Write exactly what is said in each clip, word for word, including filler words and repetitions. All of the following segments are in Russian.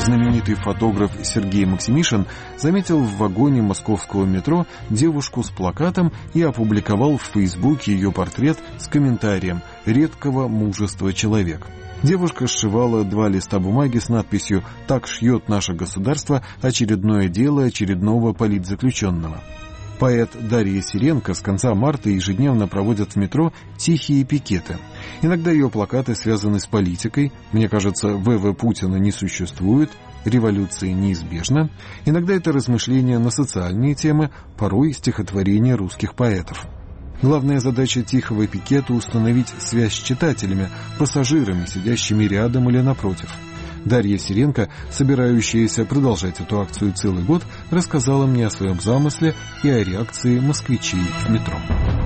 Знаменитый фотограф Сергей Максимишин заметил в вагоне московского метро девушку с плакатом и опубликовал в Фейсбуке ее портрет с комментарием «Редкого мужества человек». Девушка сшивала два листа бумаги с надписью «Так шьет наше государство очередное дело очередного политзаключенного». Поэт Дарья Сиренко с конца марта ежедневно проводит в метро тихие пикеты. Иногда ее плакаты связаны с политикой, мне кажется, ВВ Путина не существует, революция неизбежна. Иногда это размышления на социальные темы, порой стихотворения русских поэтов. Главная задача тихого пикета — установить связь с читателями, пассажирами, сидящими рядом или напротив. Дарья Сиренко, собирающаяся продолжать эту акцию целый год, рассказала мне о своем замысле и о реакции москвичей в метро.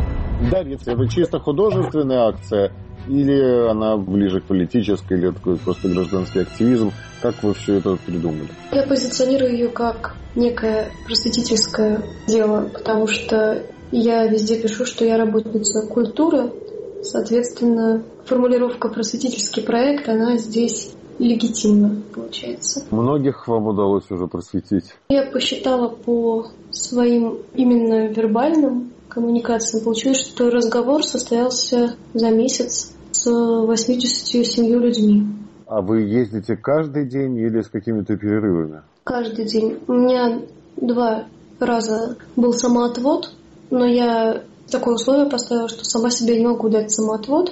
Дарья, это чисто художественная акция или она ближе к политической, или такой просто гражданский активизм? Как вы все это придумали? Я позиционирую ее как некое просветительское дело, потому что я везде пишу, что я работница культуры. Соответственно, формулировка «просветительский проект», она здесь легитимно получается. Многих вам удалось уже просветить? Я посчитала по своим именно вербальным коммуникациям. Получилось, что разговор состоялся за месяц с восьмидесятью семью людьми. А вы ездите каждый день или с какими-то перерывами? Каждый день. У меня два раза был самоотвод, но я такое условие поставила, что сама себе не могу дать самоотвод.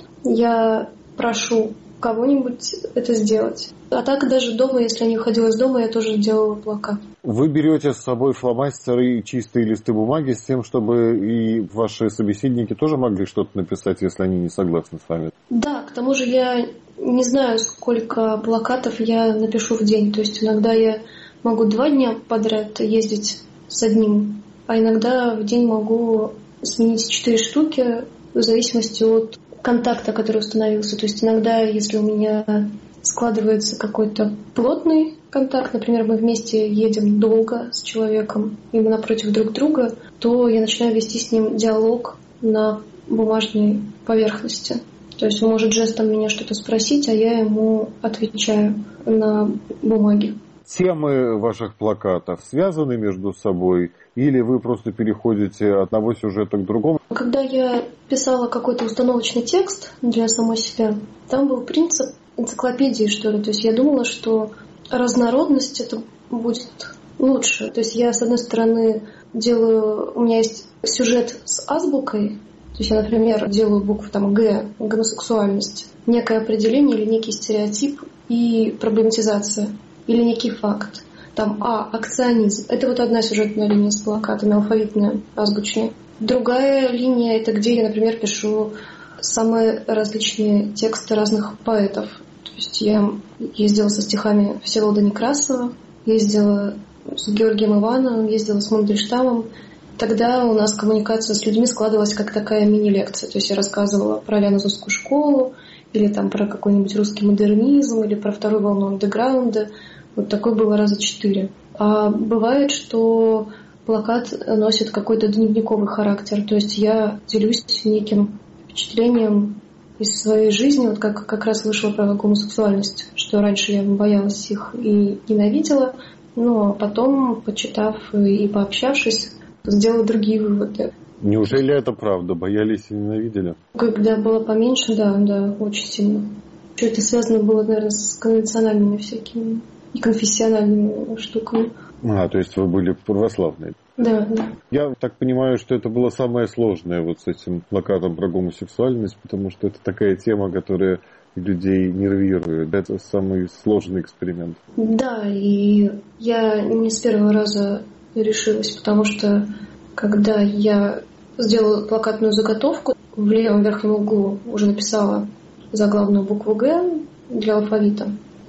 Я прошу кого-нибудь это сделать. А так даже дома, если я не уходила из дома, я тоже делала плакат. Вы берете с собой фломастеры и чистые листы бумаги с тем, чтобы и ваши собеседники тоже могли что-то написать, если они не согласны с вами? Да, к тому же я не знаю, сколько плакатов я напишу в день. То есть иногда я могу два дня подряд ездить с одним, а иногда в день могу сменить четыре штуки в зависимости от контакта, который установился. То есть иногда, если у меня складывается какой-то плотный контакт, например, мы вместе едем долго с человеком, и мы напротив друг друга, то я начинаю вести с ним диалог на бумажной поверхности. То есть он может жестом меня что-то спросить, а я ему отвечаю на бумаге. Темы ваших плакатов связаны между собой или вы просто переходите от одного сюжета к другому? Когда я писала какой-то установочный текст для самой себя, там был принцип энциклопедии, что ли. То есть я думала, что разнородность это будет лучше. То есть я, с одной стороны, делаю... У меня есть сюжет с азбукой. То есть я, например, делаю букву там Г, гомосексуальность, некое определение или некий стереотип и проблематизация. Или некий факт. Там А, акционизм. Это вот одна сюжетная линия с плакатами, алфавитная, азбучная. Другая линия — это где я, например, пишу самые различные тексты разных поэтов. То есть я ездила со стихами Всеволода Некрасова, ездила с Георгием Ивановым, ездила с Мандельштамом. Тогда у нас коммуникация с людьми складывалась как такая мини-лекция. То есть я рассказывала про Лянозовскую школу, или там про какой-нибудь русский модернизм, или про вторую волну андеграунда. Вот такое было раза четыре. А бывает, что плакат носит какой-то дневниковый характер. То есть я делюсь неким впечатлением из своей жизни. Вот как, как раз вышла про гомосексуальность, что раньше я боялась их и ненавидела. Но потом, почитав и пообщавшись, сделала другие выводы. Неужели это правда? Боялись и ненавидели? Когда было поменьше, да, да, очень сильно. Что это связано было, наверное, с конвенциональными всякими и конфессиональными штуками. А, то есть вы были православные? Да, да. Я так понимаю, что это было самое сложное вот с этим плакатом про гомосексуальность, потому что это такая тема, которая людей нервирует. Это самый сложный эксперимент. Да, и я не с первого раза решилась, потому что когда я сделала плакатную заготовку, в левом верхнем углу уже написала заглавную букву «Г» для алфавита.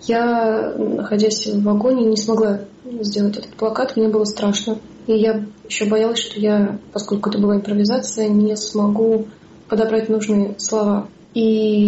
Я, находясь в вагоне, не смогла сделать этот плакат, мне было страшно. И я еще боялась, что я, поскольку это была импровизация, не смогу подобрать нужные слова. И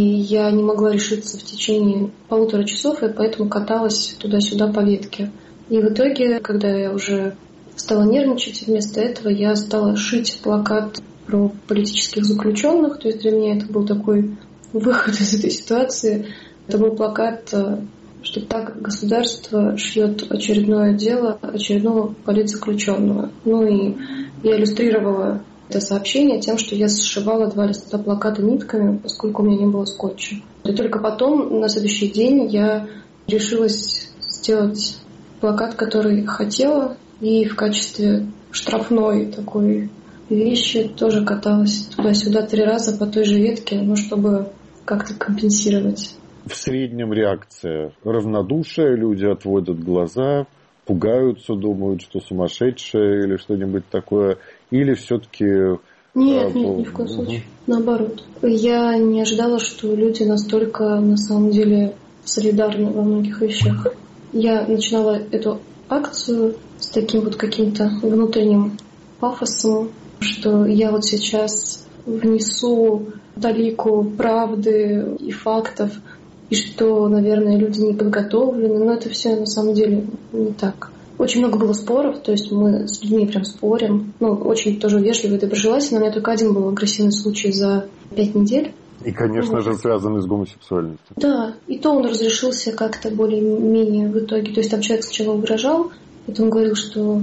я не могла решиться в течение полутора часов, и поэтому каталась туда-сюда по ветке. И в итоге, когда я уже стала нервничать, вместо этого я стала шить плакат про политических заключенных. То есть для меня это был такой выход из этой ситуации. Это был плакат что так государство шьет очередное дело очередного политзаключенного. Ну и я иллюстрировала это сообщение тем, что я сшивала два листа плаката нитками, поскольку у меня не было скотча. И только потом, на следующий день, я решилась сделать плакат, который хотела, и в качестве штрафной такой вещи тоже каталась туда-сюда три раза по той же ветке, ну, чтобы как-то компенсировать. В среднем реакция равнодушие, люди отводят глаза, пугаются, думают, что сумасшедшие или что-нибудь такое, или все-таки... Нет, а, нет, ни в коем случае. Наоборот. Я не ожидала, что люди настолько, на самом деле, солидарны во многих вещах. Я начинала эту акцию с таким вот каким-то внутренним пафосом, что я вот сейчас внесу талику правды и фактов, и что, наверное, люди не подготовлены, но это все на самом деле не так. Очень много было споров, то есть мы с людьми прям спорим, ну, очень тоже вежливо и доброжелательно. У меня только один был агрессивный случай за пять недель. И, конечно же, связанный с гомосексуальностью. Да, и то он разрешился как-то более-менее в итоге. То есть там человек сначала угрожал, потом говорил, что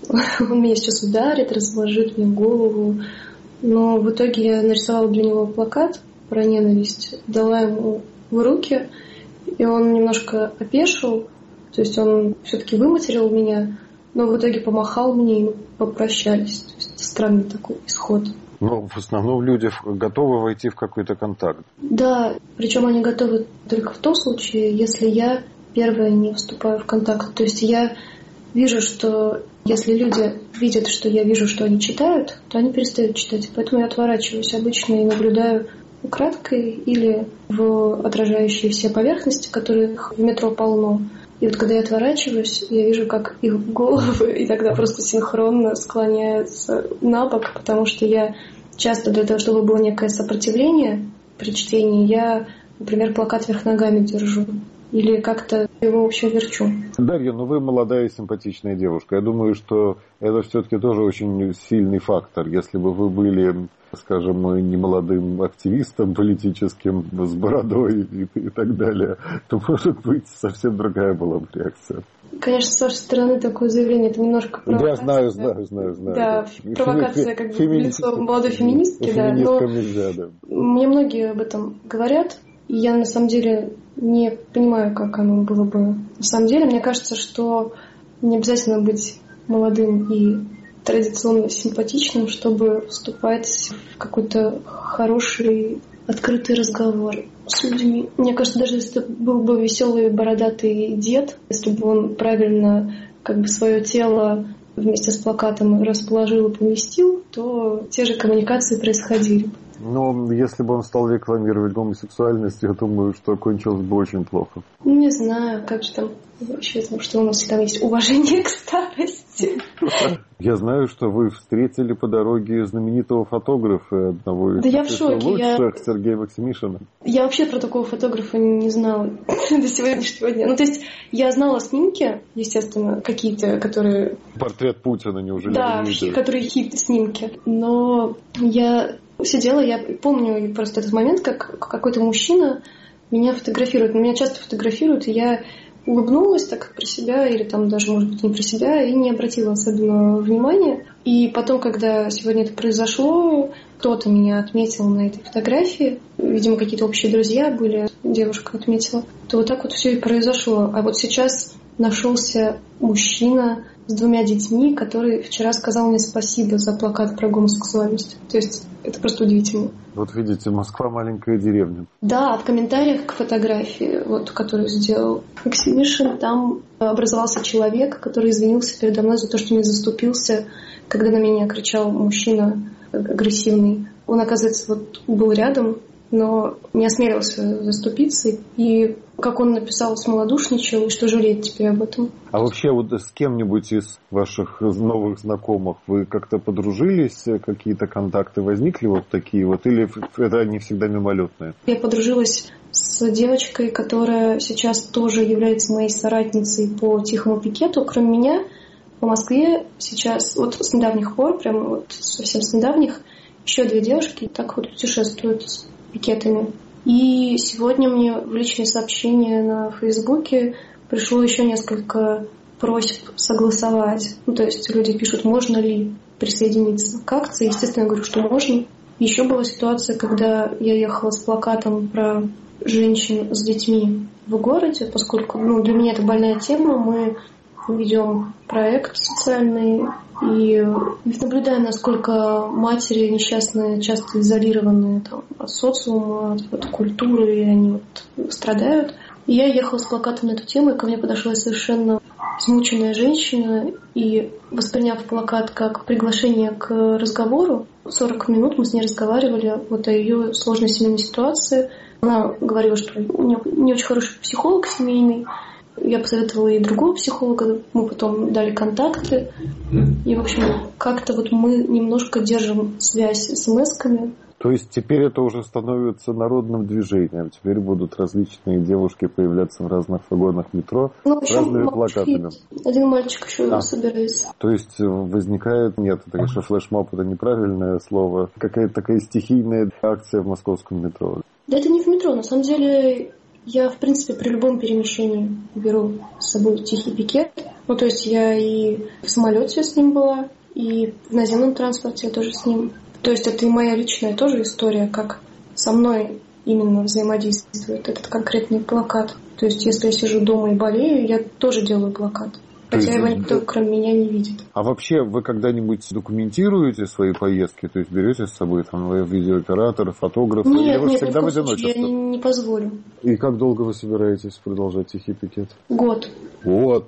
он меня сейчас ударит, разложит мне голову. Но в итоге я нарисовала для него плакат про ненависть, дала ему в руки, и он немножко опешил. То есть он все-таки выматерил меня, но в итоге помахал мне, и мы попрощались. То есть это странный такой исход. Но в основном люди готовы войти в какой-то контакт. Да, причем они готовы только в том случае, если я первая не вступаю в контакт. То есть я вижу, что если люди видят, что я вижу, что они читают, то они перестают читать. Поэтому я отворачиваюсь обычно и наблюдаю украдкой или в отражающие все поверхности, которых в метро полно. И вот когда я отворачиваюсь, я вижу, как их головы иногда просто синхронно склоняются на бок, потому что я часто для того, чтобы было некое сопротивление при чтении, я, например, плакат вверх ногами держу. Или как-то его, в общем, верчу. Дарья, ну вы молодая и симпатичная девушка. Я думаю, что это все-таки тоже очень сильный фактор. Если бы вы были, скажем, не молодым активистом политическим с бородой и, и так далее, то, может быть, совсем другая была бы реакция. Конечно, с вашей стороны такое заявление, это немножко провокация. Я знаю, знаю, знаю, знаю. Да, да. Провокация как бы в лицо молодой феминистки, да. Но нельзя, да. Мне многие об этом говорят, и я на самом деле не понимаю, как оно было бы. На самом деле, мне кажется, что не обязательно быть молодым и традиционно симпатичным, чтобы вступать в какой-то хороший, открытый разговор с людьми. Мне кажется, даже если это был бы веселый бородатый дед, если бы он правильно как бы свое тело вместе с плакатом расположил и поместил, то те же коммуникации происходили. Но если бы он стал рекламировать гомосексуальность, я думаю, что кончилось бы очень плохо. Не знаю, как же там вообще, что у нас всегда есть уважение к старости. Я знаю, что вы встретили по дороге знаменитого фотографа, одного из да я в шоке, лучших, я... Сергея Максимишина. Я вообще про такого фотографа не знала до сегодняшнего дня. Ну, то есть, я знала снимки, естественно, какие-то, которые... Портрет Путина, неужели? Да, которые хит-снимки. Но я сидела, я помню просто этот момент, как какой-то мужчина меня фотографирует. Меня часто фотографируют, и я улыбнулась так про себя, или там даже, может быть, не про себя, и не обратила особенного внимания. И потом, когда сегодня это произошло, кто-то меня отметил на этой фотографии, видимо, какие-то общие друзья были, девушка отметила, то вот так вот все и произошло. А вот сейчас нашелся мужчина с двумя детьми, который вчера сказал мне спасибо за плакат про гомосексуальность. То есть это просто удивительно. Вот видите, Москва маленькая деревня. Да, в комментариях к фотографии, вот, которую сделал Максимишин, там образовался человек, который извинился передо мной за то, что не заступился, когда на меня кричал мужчина агрессивный. Он, оказывается, вот был рядом, но не осмелился заступиться. И как он написал, смолодушничал, и что жалеет теперь об этом. А вообще вот с кем-нибудь из ваших новых знакомых вы как-то подружились, какие-то контакты возникли вот такие вот, или это они всегда мимолетные? Я подружилась с девочкой, которая сейчас тоже является моей соратницей по тихому пикету. Кроме меня, по Москве сейчас, вот с недавних пор, прям вот совсем с недавних, еще две девушки так вот путешествуют с пикетами. И сегодня мне в личные сообщения на Фейсбуке пришло еще несколько просьб согласовать. Ну, то есть люди пишут, можно ли присоединиться к акции. Естественно, я говорю, что можно. Еще была ситуация, когда я ехала с плакатом про женщин с детьми в городе, поскольку ну, для меня это больная тема. Мы ведем проект социальный и наблюдая, насколько матери несчастные, часто изолированные там, от социума, от, от культуры, и они вот страдают. И я ехала с плакатом на эту тему, и ко мне подошла совершенно измученная женщина, и, восприняв плакат как приглашение к разговору, сорок минут мы с ней разговаривали вот о ее сложной семейной ситуации. Она говорила, что у нее не очень хороший психолог семейный. Я посоветовала ей другого психолога, мы потом дали контакты. И, в общем, как-то вот мы немножко держим связь с смс-ками. То есть теперь это уже становится народным движением. Теперь будут различные девушки появляться в разных вагонах метро ну, с разными плакатами. Один мальчик еще а. собирается. То есть возникает, нет, это, конечно, флешмоб, это неправильное слово, какая-то такая стихийная акция в московском метро. Да это не в метро, на самом деле я, в принципе, при любом перемещении беру с собой тихий пикет. Ну, то есть я и в самолете с ним была, и в наземном транспорте я тоже с ним. То есть это и моя личная тоже история, как со мной именно взаимодействует этот конкретный плакат. То есть если я сижу дома и болею, я тоже делаю плакат. Хотя есть, его никто, да. кроме меня, не видит. А вообще вы когда-нибудь документируете свои поездки? То есть берете с собой там видеооператора, фотографа? Нет, или вы нет, всегда в в одиночестве? Я не, не позволю. И как долго вы собираетесь продолжать тихий пикет? Год. Год.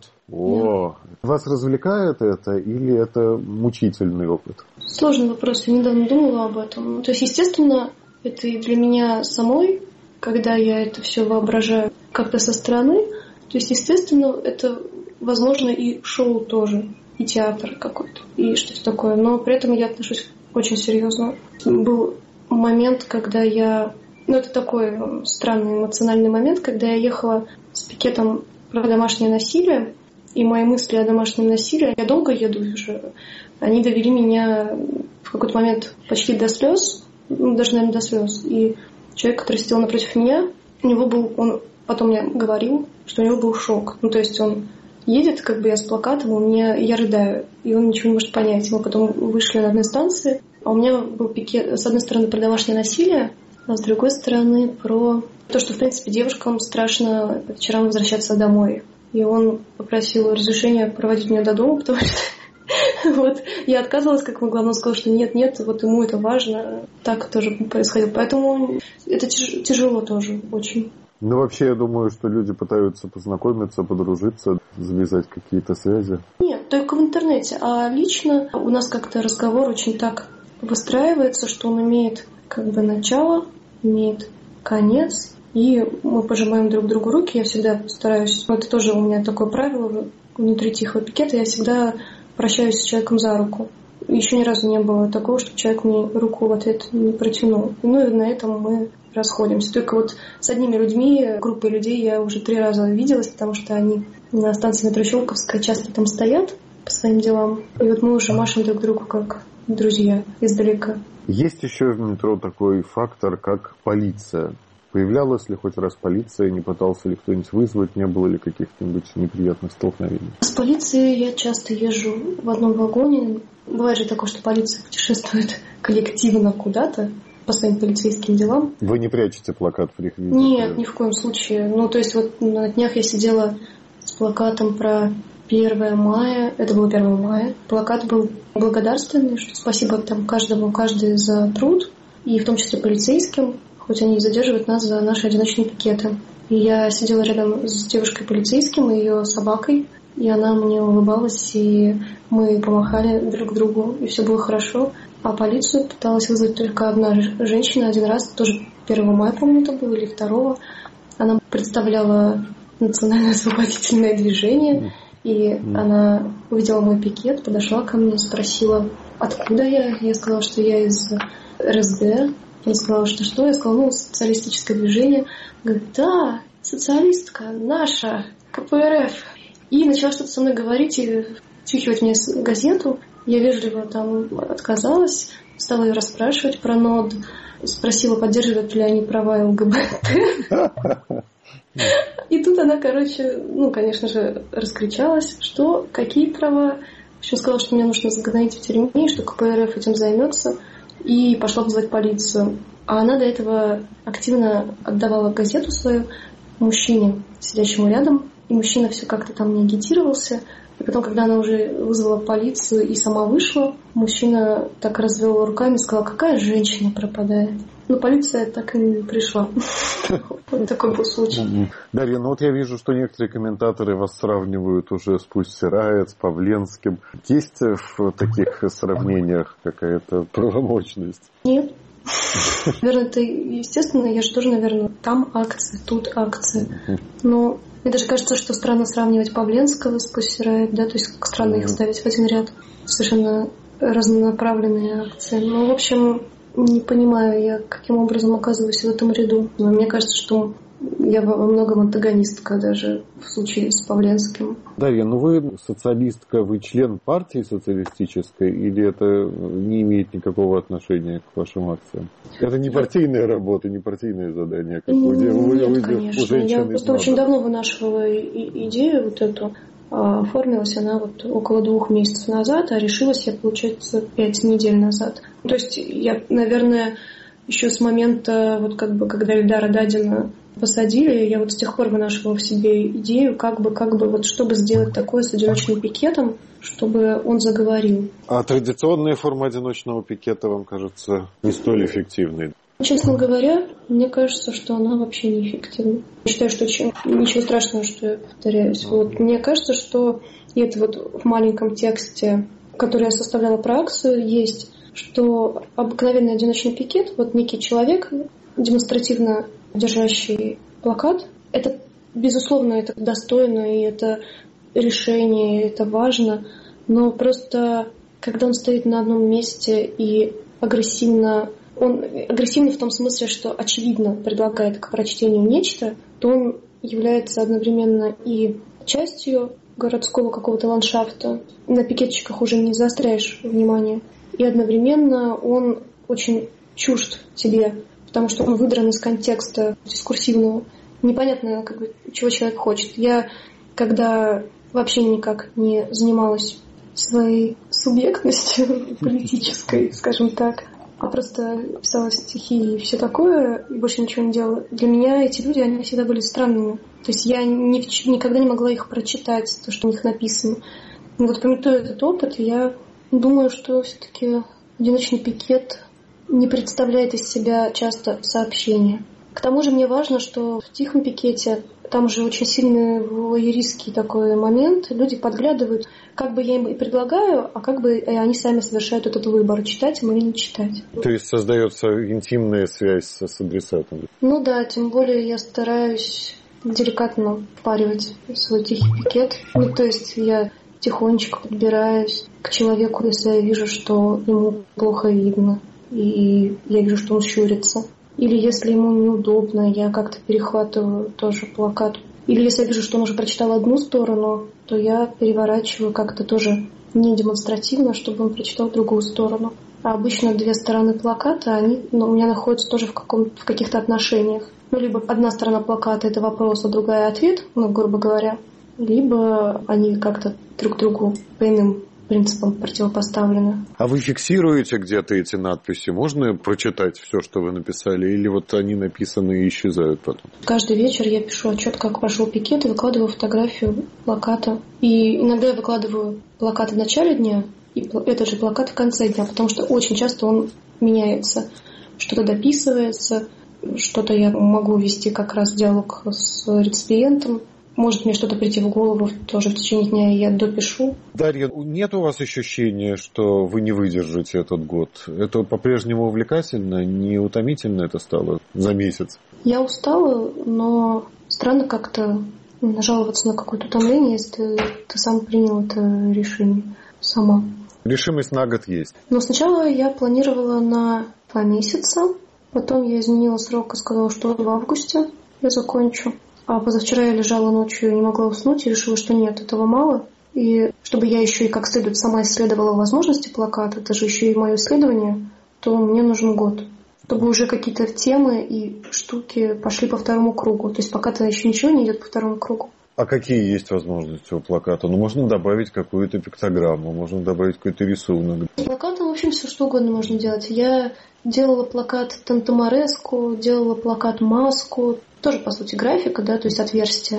О, да. Вас развлекает это или это мучительный опыт? Сложный вопрос, я недавно думала об этом. То есть, естественно, это и для меня самой, когда я это все воображаю как-то со стороны. То есть, естественно, это, возможно, и шоу тоже, и театр какой-то, и что-то такое. Но при этом я отношусь очень серьезно. Был момент, когда я... Ну, это такой странный эмоциональный момент, когда я ехала с пикетом про домашнее насилие. И мои мысли о домашнем насилии, я долго еду уже, они довели меня в какой-то момент почти до слез, ну, даже, наверное, до слез. И человек, который сидел напротив меня, у него был, он потом мне говорил, что у него был шок. Ну, то есть он едет, как бы я с плакатом, у меня, я рыдаю, и он ничего не может понять. Мы потом вышли на одной станции, а у меня был пикет, с одной стороны, про домашнее насилие, а с другой стороны, про то, что, в принципе, девушкам страшно вечерам возвращаться домой. И он попросил разрешения проводить меня до дома, потому что вот, я отказывалась, как могла, но он сказал, что нет-нет, вот ему это важно. Так тоже происходило. Поэтому это тяж- тяжело тоже очень. Ну, вообще, я думаю, что люди пытаются познакомиться, подружиться, завязать какие-то связи. Нет, только в интернете. А лично у нас как-то разговор очень так выстраивается, что он имеет как бы начало, имеет конец. И мы пожимаем друг другу руки. Я всегда стараюсь... Это тоже у меня такое правило внутри тихого пикета. Я всегда прощаюсь с человеком за руку. Еще ни разу не было такого, чтобы человек мне руку в ответ не протянул. Ну и на этом мы расходимся. Только вот с одними людьми, группой людей я уже три раза виделась, потому что они на станции метро Щелковская часто там стоят по своим делам. И вот мы уже машем друг другу как друзья издалека. Есть еще в метро такой фактор, как полиция. Появлялась ли хоть раз полиция, не пытался ли кто-нибудь вызвать, не было ли каких-нибудь неприятных столкновений? С полицией я часто езжу в одном вагоне. Бывает же такое, что полиция путешествует коллективно куда-то по своим полицейским делам. Вы не прячете плакат в их виде? Нет, ни в коем случае. Ну, то есть вот на днях я сидела с плакатом про первое мая. Это было первое мая. Плакат был благодарственный, что спасибо там каждому, каждый за труд, и в том числе полицейским. Хоть они и задерживают нас за наши одиночные пикеты. И я сидела рядом с девушкой-полицейским и ее собакой, и она мне улыбалась, и мы помахали друг другу, и все было хорошо. А полицию пыталась вызвать только одна женщина один раз, тоже первого мая, по-моему, это было, или второго. Она представляла национальное освободительное движение, и mm. она увидела мой пикет, подошла ко мне, спросила, откуда я. Я сказала, что я из эр эс дэ. Я сказала, что что? Я сказала, ну, социалистическое движение. Говорит, да, социалистка, наша, ка пэ эр эф. И начала что-то со мной говорить и втюхивать мне газету. Я вежливо там отказалась, стала ее расспрашивать про НОД. спросила, поддерживают ли они права ЛГБТ. И тут она, короче, ну, конечно же, раскричалась, что какие права. В общем, сказала, что мне нужно загнать в тюрьму, что КПРФ этим займется, и пошла вызывать полицию. А она до этого активно отдавала газету свою мужчине, сидящему рядом, и мужчина все как-то там не агитировался. И потом, когда она уже вызвала полицию и сама вышла, мужчина так развел руками и сказал, какая женщина пропадает. Но полиция так и не пришла. Вот такой был случай. Дарья, ну вот я вижу, что некоторые комментаторы вас сравнивают уже с Пусси Райот, с Павленским. Есть в таких сравнениях какая-то правомочность? Нет. Наверное, это естественно. Я же тоже, наверное, там акции, тут акции. Но мне даже кажется, что странно сравнивать Павленского с Пусси Райот, да, то есть как странно их ставить в один ряд. Совершенно разнонаправленные акции. Ну, в общем, не понимаю я, каким образом оказываюсь в этом ряду. Но мне кажется, что я во многом антагонистка даже в случае с Павленским. Дарья, ну вы социалистка, вы член партии социалистической, или это не имеет никакого отношения к вашим акциям? Это не партийная работа, не партийное задание, как вы делаете. Нет, конечно. Я просто очень давно вынашивала идею вот эту. Оформилась она вот около двух месяцев назад, а решилась я, получается, пять недель назад. То есть я, наверное, еще с момента, вот как бы, когда Ильдара Дадина посадили, я вот с тех пор вынашивала в себе идею, как бы, как бы, вот чтобы сделать такое с одиночным пикетом, чтобы он заговорил. А традиционная форма одиночного пикета, вам кажется, не столь эффективной? Честно говоря, мне кажется, что она вообще неэффективна. Я считаю, что ничего страшного, что я повторяюсь. Вот. Мне кажется, что и это вот в маленьком тексте, который я составляла про акцию, есть, что обыкновенный одиночный пикет, вот некий человек, демонстративно держащий плакат, это, безусловно, это достойно, и это решение, и это важно, но просто, когда он стоит на одном месте и агрессивно Он агрессивный в том смысле, что очевидно предлагает к прочтению нечто, то он является одновременно и частью городского какого-то ландшафта. На пикетчиках уже не заостряешь внимание. И одновременно он очень чужд тебе, потому что он выдран из контекста дискурсивного. Непонятно, как бы, чего человек хочет. Я, когда вообще никак не занималась своей субъектностью политической, скажем так, а просто писала стихи и все такое, и больше ничего не делала. Для меня эти люди, они всегда были странными. То есть я ни, никогда не могла их прочитать, то, что у них написано. И вот пометуя этот опыт, я думаю, что все-таки одиночный пикет не представляет из себя часто сообщения. К тому же мне важно, что в тихом пикете там же очень сильный вояристский такой момент. Люди подглядывают, как бы я им и предлагаю, а как бы они сами совершают этот выбор, читать им или не читать. То есть создается интимная связь с адресатом? Ну да, тем более я стараюсь деликатно впаривать свой тихий пикет. Ну то есть я тихонечко подбираюсь к человеку, если я вижу, что ему плохо видно, и я вижу, что он щурится. Или если ему неудобно, я как-то перехватываю тоже плакат. Или если я вижу, что он уже прочитал одну сторону, то я переворачиваю как-то тоже не демонстративно, чтобы он прочитал другую сторону. А обычно две стороны плаката, они ну, у меня находятся тоже в, каком, в каких-то отношениях. Ну, либо одна сторона плаката — это вопрос, а другая — ответ, ну, грубо говоря. Либо они как-то друг другу по иным принципам противопоставлены. А вы фиксируете где-то эти надписи? Можно прочитать все, что вы написали? Или вот они написаны и исчезают потом? Каждый вечер я пишу отчет, как прошел пикет, и выкладываю фотографию плаката. И иногда я выкладываю плакат в начале дня, и этот же плакат в конце дня, потому что очень часто он меняется. Что-то дописывается, что-то я могу вести как раз диалог с реципиентом. Может мне что-то прийти в голову тоже в течение дня, и я допишу. Дарья, нет у вас ощущения, что вы не выдержите этот год? Это по-прежнему увлекательно, не утомительно это стало за месяц? Я устала, но странно как-то нажаловаться на какое-то утомление, если ты сам принял это решение сама. Решимость на год есть? Но сначала я планировала на два месяца, потом я изменила срок и сказала, что в августе я закончу. А позавчера я лежала ночью и не могла уснуть, и решила, что нет, этого мало. И чтобы я еще и как следует сама исследовала возможности плаката, это же еще и мое исследование, то мне нужен год. чтобы уже какие-то темы и штуки пошли по второму кругу. То есть пока-то еще ничего не идет по второму кругу. А какие есть возможности у плаката? Ну, можно добавить какую-то пиктограмму, можно добавить какой-то рисунок. С плакатом, в общем, все что угодно можно делать. Я делала плакат Тантамареску, делала плакат Маску. Тоже, по сути, графика, да, то есть отверстие.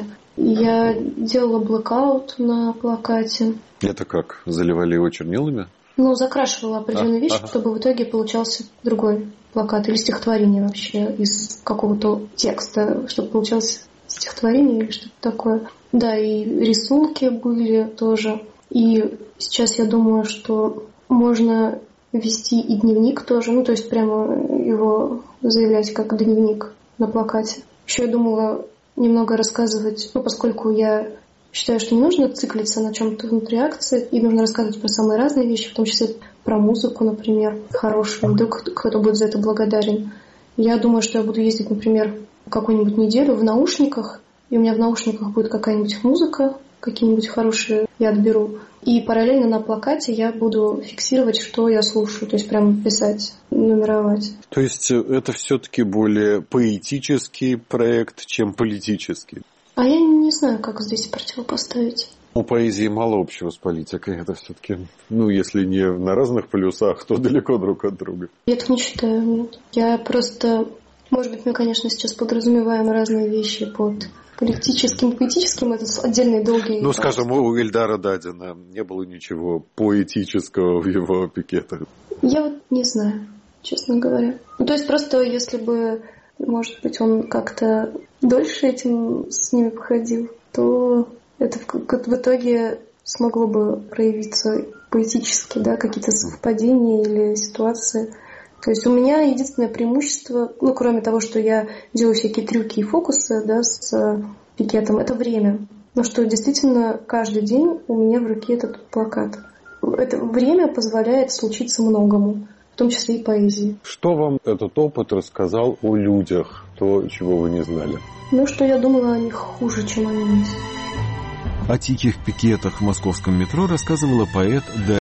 Я делала блэкаут на плакате. Это как? Заливали его чернилами? Ну, закрашивала определенную а, вещь, ага. чтобы в итоге получался другой плакат. Или стихотворение вообще из какого-то текста, чтобы получался стихотворение или что-то такое. Да, и рисунки были тоже. И сейчас я думаю, что можно вести и дневник тоже. Ну, то есть прямо его заявлять как дневник на плакате. Еще я думала немного рассказывать, ну, поскольку я считаю, что не нужно циклиться на чем-то внутри акции, и нужно рассказывать про самые разные вещи, в том числе про музыку, например, хорошую. Вдруг кто-то будет за это благодарен. Я думаю, что я буду ездить, например, какую-нибудь неделю в наушниках, и у меня в наушниках будет какая-нибудь музыка, какие-нибудь хорошие я отберу. И параллельно на плакате я буду фиксировать, что я слушаю, то есть прямо писать, нумеровать. То есть это все-таки более поэтический проект, чем политический? А я не знаю, как здесь противопоставить. У поэзии мало общего с политикой. Это все-таки, ну, если не на разных полюсах, то далеко друг от друга. Я так не считаю, нет. Я просто... Может быть, мы, конечно, сейчас подразумеваем разные вещи под политическим и поэтическим. Это отдельные долгие... Ну, скажем, у Ильдара Дадина не было ничего поэтического в его пикетах. Я вот не знаю, честно говоря. Ну, то есть просто если бы, может быть, он как-то дольше этим с ними походил, то это в, в итоге смогло бы проявиться поэтически, да, какие-то совпадения или ситуации. То есть у меня единственное преимущество, ну, кроме того, что я делаю всякие трюки и фокусы, да, с пикетом, это время. Но что действительно каждый день у меня в руке этот плакат. Это время позволяет случиться многому, в том числе и поэзии. Что вам этот опыт рассказал о людях, то, чего вы не знали? Ну, что я думала о них хуже, чем они есть. О тихих пикетах в московском метро рассказывала поэт Дарья